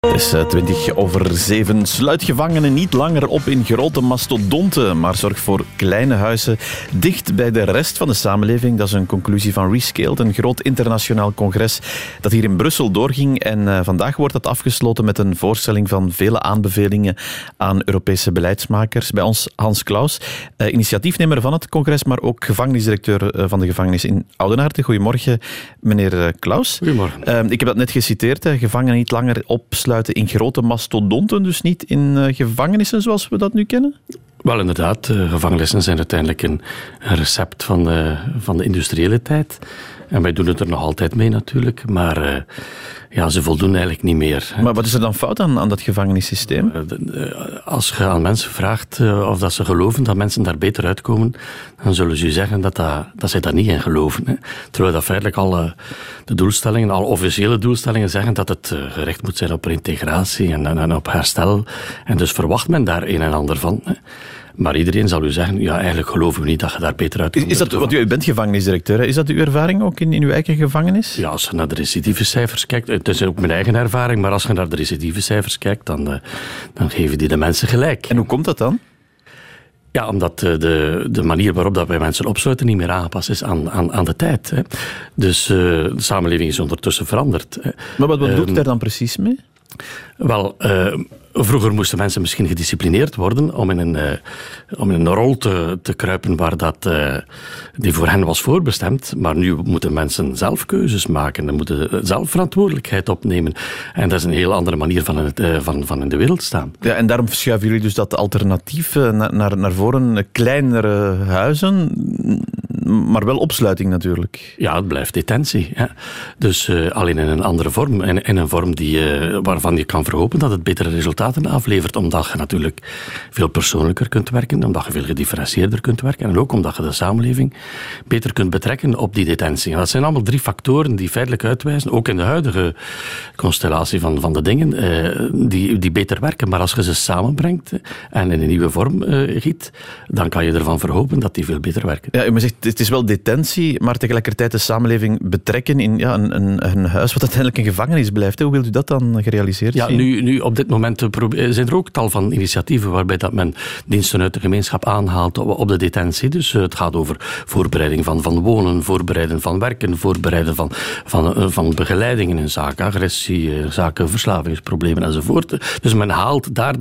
Het is 7:20. Sluit gevangenen niet langer op in grote mastodonten, maar zorg voor kleine huizen dicht bij de rest van de samenleving. Dat is een conclusie van Rescaled, een groot internationaal congres dat hier in Brussel doorging. En vandaag wordt dat afgesloten met een voorstelling van vele aanbevelingen aan Europese beleidsmakers. Bij ons Hans Claus, initiatiefnemer van het congres, maar ook gevangenisdirecteur van de gevangenis in Oudenaarde. Goedemorgen, meneer Claus. Goedemorgen. Ik heb dat net geciteerd, gevangenen niet langer opsluiten in grote mastodonten, dus niet in gevangenissen zoals we dat nu kennen? Wel, inderdaad. Gevangenissen zijn uiteindelijk een recept van de industriële tijd. En wij doen het er nog altijd mee natuurlijk, maar ze voldoen eigenlijk niet meer. Maar wat is er dan fout aan dat gevangenissysteem? Als je aan mensen vraagt of dat ze geloven dat mensen daar beter uitkomen, dan zullen ze je zeggen dat zij daar niet in geloven. Hè. Terwijl dat feitelijk alle de doelstellingen, alle officiële doelstellingen zeggen dat het gericht moet zijn op integratie en op herstel. En dus verwacht men daar een en ander van. Hè. Maar iedereen zal u zeggen, ja, eigenlijk geloven we niet dat je daar beter uit komt. Is dat, want u bent gevangenisdirecteur, hè? Is dat uw ervaring ook in uw eigen gevangenis? Ja, als je naar de recidivecijfers kijkt, het is ook mijn eigen ervaring, maar als je naar de recidivecijfers kijkt, dan geven die de mensen gelijk. En hoe komt dat dan? Ja, omdat de manier waarop dat wij mensen opsluiten niet meer aangepast is aan de tijd. Hè. Dus de samenleving is ondertussen veranderd. Hè. Maar wat bedoelt u daar dan precies mee? Wel, vroeger moesten mensen misschien gedisciplineerd worden om in een rol te kruipen waar die voor hen was voorbestemd. Maar nu moeten mensen zelf keuzes maken en moeten zelf verantwoordelijkheid opnemen. En dat is een heel andere manier van in de wereld staan. Ja, en daarom verschuiven jullie dus dat alternatief naar voren, kleinere huizen, maar wel opsluiting natuurlijk. Ja, het blijft detentie. Hè. Dus alleen in een andere vorm. In een vorm waarvan je kan verhopen dat het betere resultaten aflevert. Omdat je natuurlijk veel persoonlijker kunt werken. Omdat je veel gedifferentieerder kunt werken. En ook omdat je de samenleving beter kunt betrekken op die detentie. En dat zijn allemaal 3 factoren die feitelijk uitwijzen, ook in de huidige constellatie van de dingen, die beter werken. Maar als je ze samenbrengt en in een nieuwe vorm giet, dan kan je ervan verhopen dat die veel beter werken. Ja, u zegt, het is wel detentie, maar tegelijkertijd de samenleving betrekken in een huis wat uiteindelijk een gevangenis blijft. Hoe wilt u dat dan gerealiseerd zien? Ja, nu op dit moment zijn er ook tal van initiatieven waarbij dat men diensten uit de gemeenschap aanhaalt op de detentie. Dus het gaat over voorbereiding van wonen, voorbereiden van werken, voorbereiden van begeleidingen in zaken agressie, zaken verslavingsproblemen enzovoort. Dus men haalt daar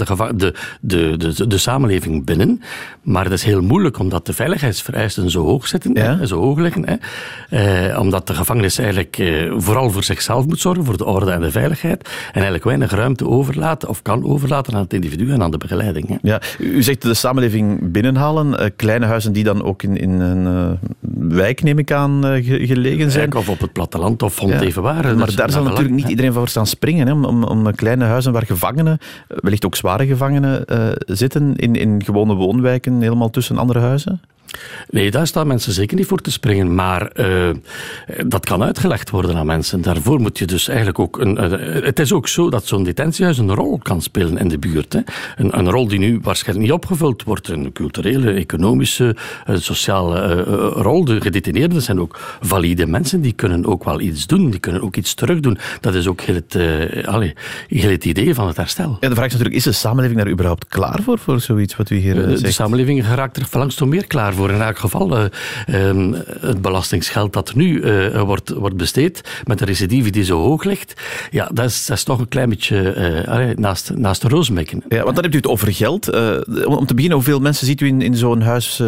de samenleving binnen, maar het is heel moeilijk omdat de veiligheidsvereisten zo hoog zitten, zo hoog liggen. Omdat de gevangenis eigenlijk vooral voor zichzelf moet zorgen, voor de orde en de veiligheid, en eigenlijk weinig ruimte overlaten of kan overlaten aan het individu en aan de begeleiding. Hè. Ja, u zegt de samenleving binnenhalen, kleine huizen die dan ook in een wijk, neem ik aan, gelegen zijn. Of op het platteland of ontevenbaar. Maar daar zal natuurlijk niet iedereen voor staan springen, hè, om kleine huizen waar gevangenen, wellicht ook zware gevangenen, zitten in gewone woonwijken, helemaal tussen andere huizen. Nee, daar staan mensen zeker niet voor te springen, maar dat kan uitgelegd worden aan mensen. Daarvoor moet je dus eigenlijk ook het is ook zo dat zo'n detentiehuis een rol kan spelen in de buurt. Hè. Een rol die nu waarschijnlijk niet opgevuld wordt. Een culturele, economische, sociale rol. De gedetineerden zijn ook valide mensen, die kunnen ook wel iets doen, die kunnen ook iets terugdoen. Dat is ook heel het idee van het herstel. Ja, de vraag is natuurlijk, is de samenleving daar überhaupt klaar voor zoiets wat u hier zegt? De samenleving geraakt er langs toe meer klaar voor. In elk geval, het belastingsgeld dat nu wordt besteed, met de recidive die zo hoog ligt, ja, dat is toch een klein beetje naast de roosmekken. Ja, want dan hebt u het over geld. Om te beginnen, hoeveel mensen ziet u in zo'n huis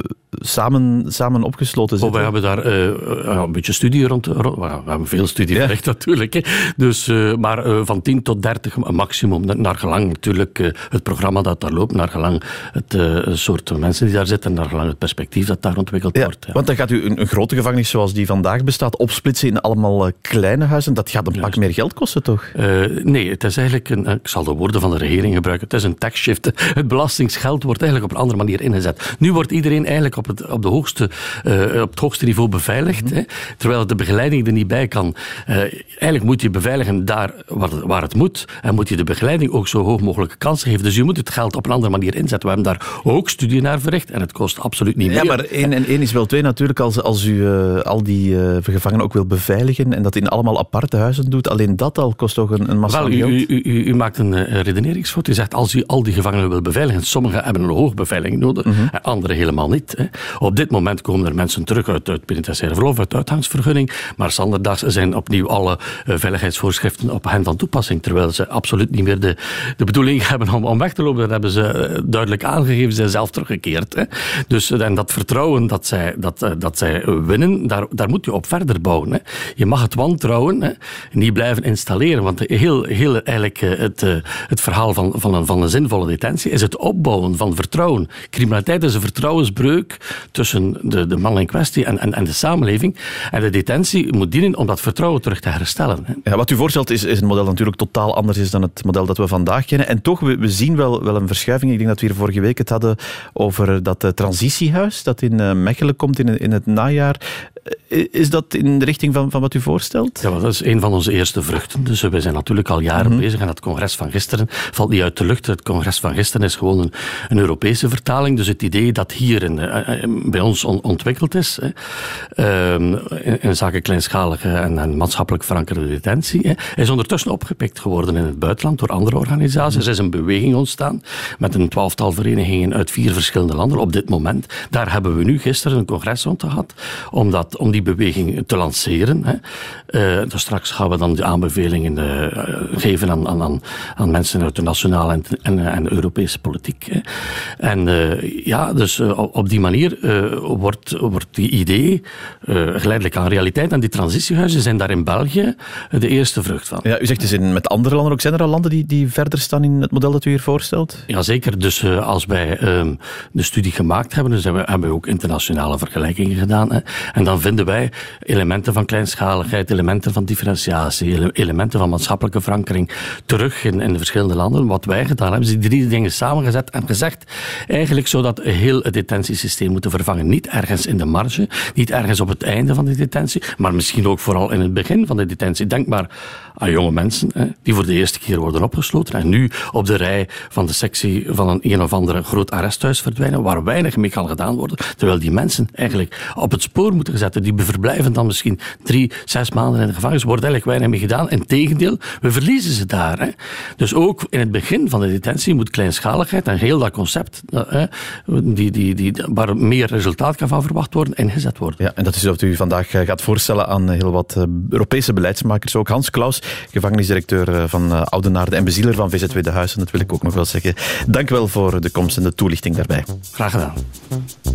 samen opgesloten zitten? We hebben daar een beetje studie rond. We hebben veel studie verricht natuurlijk. Hè. Dus, maar van 10 tot 30 maximum, naar gelang natuurlijk het programma dat daar loopt, naar gelang het soort mensen die daar zitten, naar gelang het perspectief dat daar ontwikkeld wordt. Ja. Want dan gaat u een grote gevangenis zoals die vandaag bestaat opsplitsen in allemaal kleine huizen. Dat gaat een pak meer geld kosten, toch? Nee, het is eigenlijk ik zal de woorden van de regering gebruiken, het is een tax shift. Het belastingsgeld wordt eigenlijk op een andere manier ingezet. Nu wordt iedereen eigenlijk op op het hoogste niveau beveiligd. Hè, terwijl de begeleiding er niet bij kan. Eigenlijk moet je beveiligen daar waar het moet. En moet je de begeleiding ook zo hoog mogelijke kansen geven. Dus je moet het geld op een andere manier inzetten. We hebben daar ook studie naar verricht. En het kost absoluut niet meer. Ja, maar 1 en 1 is wel 2 natuurlijk. Als u al die gevangenen ook wil beveiligen en dat in allemaal aparte huizen doet, alleen dat al kost toch een massa geld? U maakt een redeneringsfout. U zegt, als u al die gevangenen wil beveiligen, sommigen hebben een hoge beveiliging nodig, en anderen helemaal niet. Hè. Op dit moment komen er mensen terug uit penitentiaire verlof, uit uitgangsvergunning, maar zanderdags zijn opnieuw alle veiligheidsvoorschriften op hen van toepassing, terwijl ze absoluut niet meer de bedoeling hebben om weg te lopen. Dat hebben ze duidelijk aangegeven, ze zijn zelf teruggekeerd. Hè. Dus, en dat vertrouwen dat zij winnen, daar moet je op verder bouwen. Hè. Je mag het wantrouwen niet blijven installeren, want heel eigenlijk het verhaal van een zinvolle detentie is het opbouwen van vertrouwen. Criminaliteit is een vertrouwensbreuk tussen de man in kwestie en de samenleving. En de detentie moet dienen om dat vertrouwen terug te herstellen. Hè. Ja, wat u voorstelt is een model dat natuurlijk totaal anders is dan het model dat we vandaag kennen. En toch, we zien wel een verschuiving. Ik denk dat we hier vorige week het hadden over dat transitiehuis dat in Mechelen komt in het najaar. Is dat in de richting van wat u voorstelt? Ja, dat is een van onze eerste vruchten. Dus we zijn natuurlijk al jaren bezig. En het congres van gisteren valt niet uit de lucht. Het congres van gisteren is gewoon een Europese vertaling. Dus het idee dat hier bij ons ontwikkeld is, in zaken kleinschalige en maatschappelijk verankerde detentie, is ondertussen opgepikt geworden in het buitenland door andere organisaties. Er is een beweging ontstaan met een 12-tal verenigingen uit 4 verschillende landen op dit moment. Daar hebben we nu gisteren een congres rond gehad om die beweging te lanceren. Dus straks gaan we dan de aanbevelingen geven aan mensen uit de nationale en de Europese politiek. En dus op die manier wordt die idee geleidelijk aan realiteit. En die transitiehuizen zijn daar in België de eerste vrucht van. Ja, u zegt dus met andere landen ook. Zijn er al landen die verder staan in het model dat u hier voorstelt? Jazeker. Dus als wij de studie gemaakt hebben, dus hebben we ook internationale vergelijkingen gedaan. En dan vinden wij elementen van kleinschaligheid, elementen van differentiatie, elementen van maatschappelijke verankering terug in de verschillende landen. Wat wij gedaan hebben, is die 3 dingen samengezet en gezegd, eigenlijk zodat heel het detentiesysteem moeten vervangen. Niet ergens in de marge, niet ergens op het einde van de detentie, maar misschien ook vooral in het begin van de detentie. Denk maar aan jonge mensen die voor de eerste keer worden opgesloten en nu op de rij van de sectie van een of andere groot arresthuis verdwijnen, waar weinig mee kan gedaan worden, terwijl die mensen eigenlijk op het spoor moeten gezet. Die verblijven dan misschien 3-6 maanden in de gevangenis, wordt eigenlijk weinig mee gedaan. Integendeel, we verliezen ze daar. Hè. Dus ook in het begin van de detentie moet kleinschaligheid en heel dat concept waar meer resultaat kan van verwacht worden, ingezet worden. Ja, en dat is wat u vandaag gaat voorstellen aan heel wat Europese beleidsmakers. Ook Hans Claus, gevangenisdirecteur van Oudenaarde en bezieler van VZW De Huizen, dat wil ik ook nog wel zeggen. Dank wel voor de komst en de toelichting daarbij. Graag gedaan.